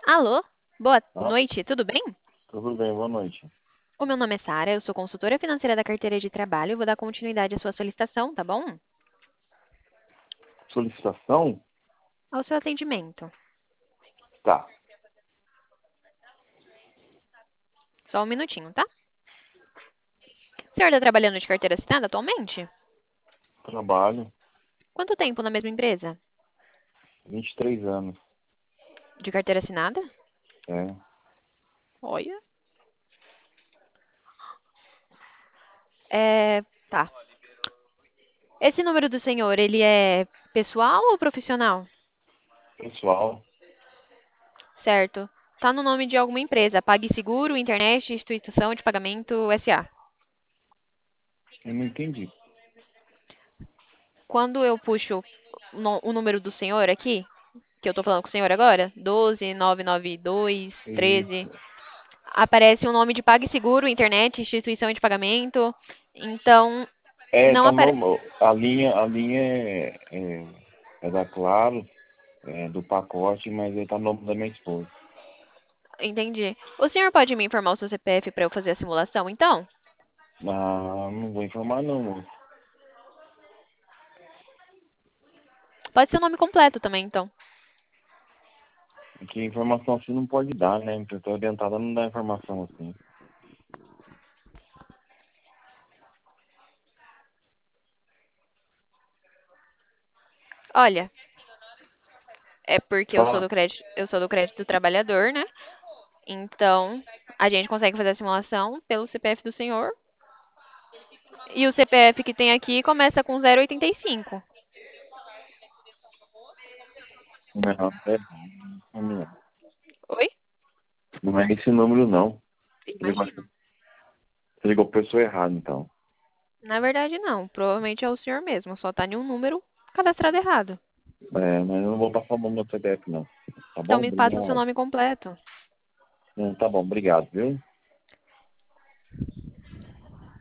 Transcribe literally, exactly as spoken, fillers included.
Alô? Boa Ah, noite, tudo bem? tudo bem, boa noite. O meu nome é Sara, eu sou consultora financeira da carteira de trabalho. Vou dar continuidade à sua solicitação, tá bom? Solicitação? Ao seu atendimento. Tá, Só um minutinho, tá? O senhor está trabalhando de carteira assinada atualmente? trabalho, Quanto tempo na mesma empresa? vinte e três anos. De carteira assinada? É, Olha. É, tá. Esse número do senhor, ele é pessoal ou profissional? pessoal, Certo. Tá no nome de alguma empresa, PagSeguro, Internet, Instituição de Pagamento, S A. eu não entendi. Quando eu puxo o no- o número do senhor aqui, que eu tô falando com o senhor agora, doze nove nove dois treze, Isso. aparece o nome de PagSeguro, internet, instituição de pagamento. Então, É, não tá aparece. no, a linha, a linha é, é, é da Claro, é do pacote, mas ele tá no nome da minha esposa. Entendi. O senhor pode me informar o seu C P F para eu fazer a simulação, então? Ah, não vou informar não, moço. Pode ser o nome completo também, então. Que informação assim não pode dar, né? Porque eu tô orientada a não dar informação assim. Olha, é porque eu sou Fala. do crédito, eu sou do crédito do trabalhador, né? Então, a gente consegue fazer a simulação pelo C P F do senhor. E o C P F que tem aqui começa com zero oitenta e cinco. Não, é, não Oi? não é esse número não. Você ligou, Imagino. você ligou pra pessoa errada, então. Na verdade, não. Provavelmente é o senhor mesmo. Só tá em um número cadastrado errado. É, mas eu não vou passar o nome do C P F, não. Tá Então bom? me passa o seu Obrigado. nome completo. Não, tá bom, obrigado, viu?